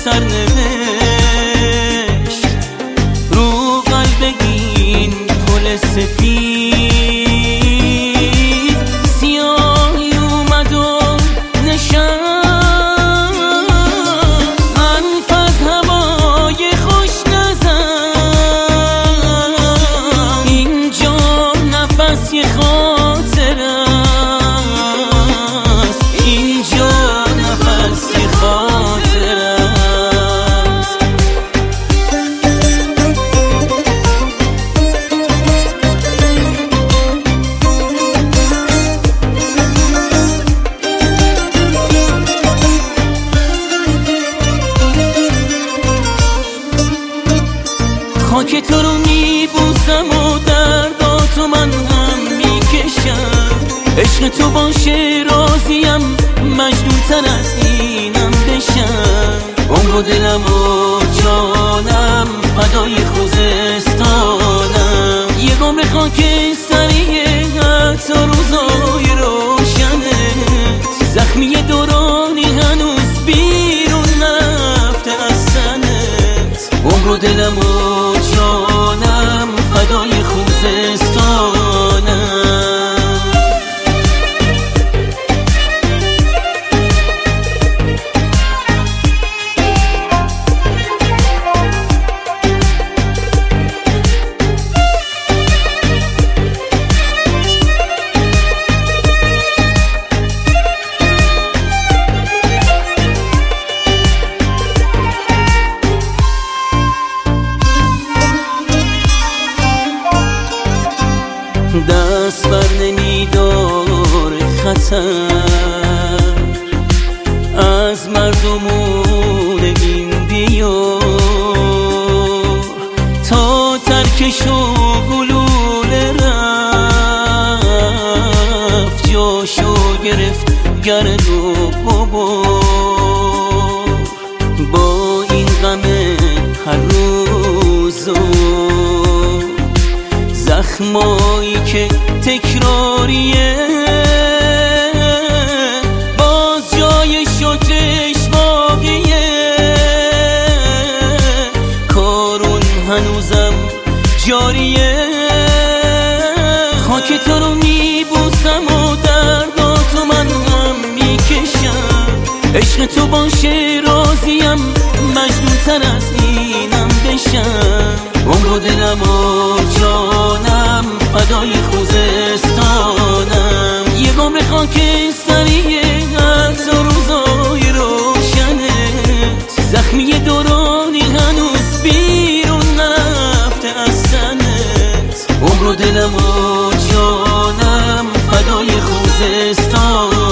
سرنوشت رو قلبگین پل سفید سیاهی اومد و نشست حرف از هوای خوش نزن اینجا نفس یه خاطر است اینجا نفس یه خاطر است خاک تو رو میبوسم و درداتو من هم میکشم عشق تو باشه راضیم مجنون تر از اینم بشم عمر و دلم و جانم فدای خوزستانم یه گم خاکستریه حتی روزای روشنت زخمی دورانی هنوز بیرون نرفته از سنت عمر و دلم و جانم فدای خوزستانم دست بر نمیدار خطر از مردمون این دیار تا ترکش و گلوله رفت جاشو گرفت گرد و غبار با این غم هر روز زخمایی که تکراریه باز جای شکرش باقیه کارون هنوزم جاریه خاک تو رو میبوسم و درداتو من هم میکشم عشق تو باشه راضیم مجنون تر از اینم بشم عمر و دلم و جانم فدای خوزستانم یه گم خاکستریه حتی روزای روشنت زخمی دورانی هنوز بیرون نرفته از سنت عمر و دلم و جانم فدای خوزستانم